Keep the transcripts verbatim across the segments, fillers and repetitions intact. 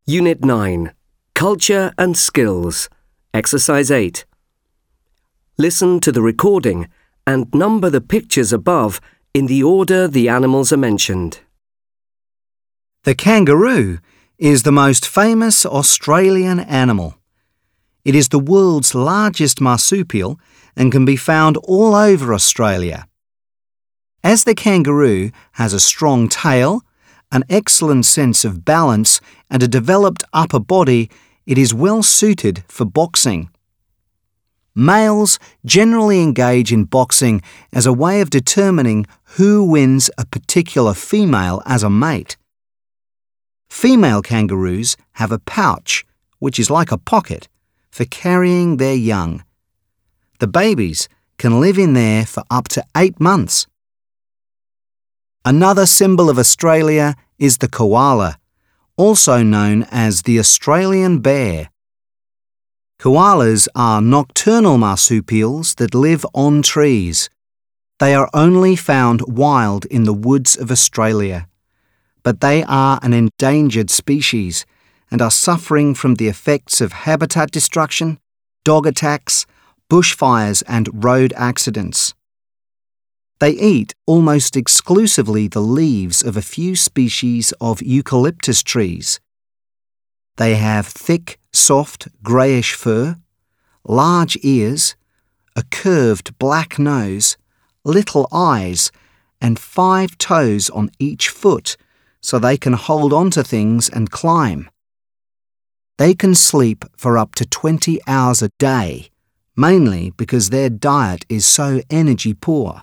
Unit nine, Culture and Skills, Exercise eight. Listen to the recording and number the pictures above in the order the animals are mentioned. The kangaroo is the most famous Australian animal. It is the world's largest marsupial and can be found all over Australia. As the kangaroo has a strong tail, an excellent sense of balance and a developed upper body, it is well suited for boxing. Males generally engage in boxing as a way of determining who wins a particular female as a mate. Female kangaroos have a pouch, which is like a pocket, for carrying their young. The babies can live in there for up to eight months. Another symbol of Australia is the koala, also known as the Australian bear. Koalas are nocturnal marsupials that live on trees. They are only found wild in the woods of Australia, but they are an endangered species and are suffering from the effects of habitat destruction, dog attacks, bushfires and road accidents. They eat almost exclusively the leaves of a few species of eucalyptus trees. They have thick, soft, greyish fur, large ears, a curved black nose, little eyes, and five toes on each foot so they can hold onto things and climb. They can sleep for up to twenty hours a day, mainly because their diet is so energy poor.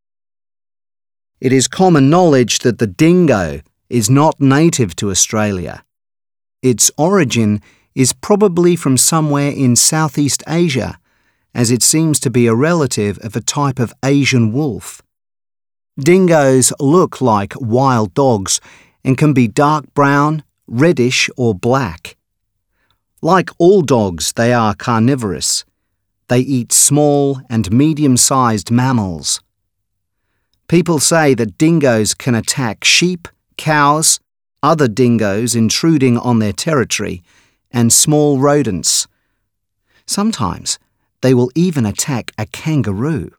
It is common knowledge that the dingo is not native to Australia. Its origin is probably from somewhere in Southeast Asia, as it seems to be a relative of a type of Asian wolf. Dingoes look like wild dogs and can be dark brown, reddish or black. Like all dogs, they are carnivorous. They eat small and medium-sized mammals. People say that dingoes can attack sheep, cows, other dingoes intruding on their territory, and small rodents. Sometimes they will even attack a kangaroo.